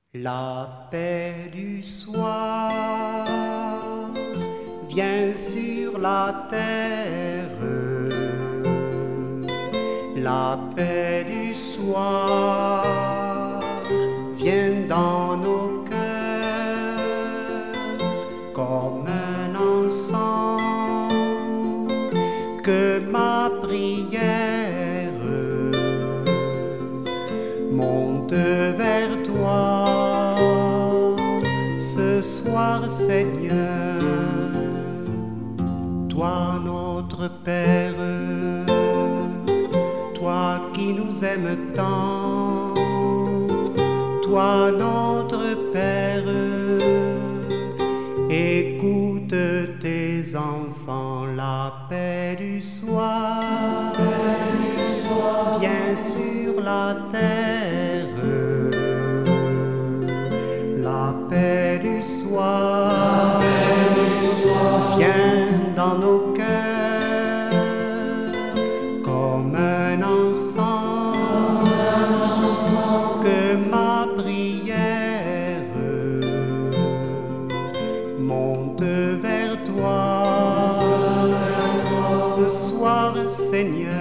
La paix du soir vient sur la terre. La paix du soir vient dans nos cœurs comme un encens que ma prière monte vers toi ce soir, Seigneur. Toi notre Père, toi qui nous aimes tant, toi notre Père, écoute tes enfants. La paix du soir, vient sur la terre. La paix du soir, vient dans nos cœurs comme un encens que ma prière monte vers toi ce soir, Seigneur.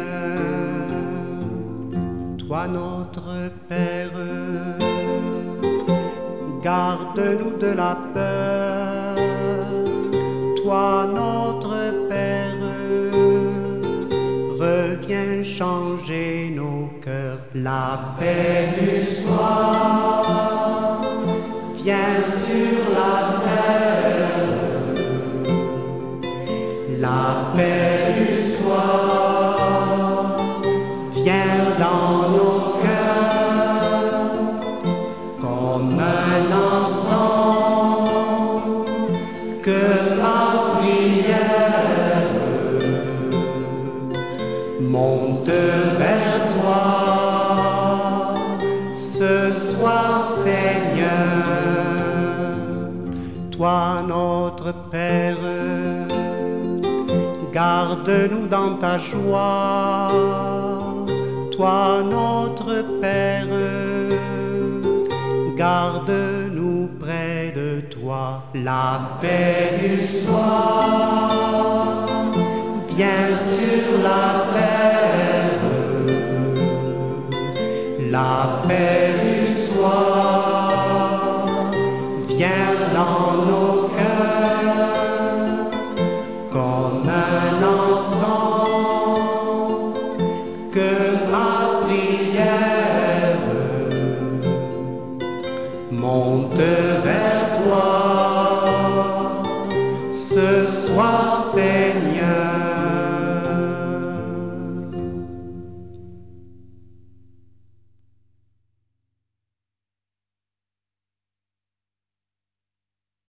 Toi notre Père, garde-nous de la peur. Toi notre Père, reviens changer nos cœurs. La paix du soir vient sur la terre. La paix du soir vient dans nos cœurs comme un encens que ma prière monte vers toi ce soir, Seigneur. Toi notre Père, garde-nous dans ta joie. Toi notre Père, garde-nous près de toi. La paix du soir vient sur la terre. La paix du soir vient dans nos cœurs comme un encens que ma prière monte vers toi ce soir,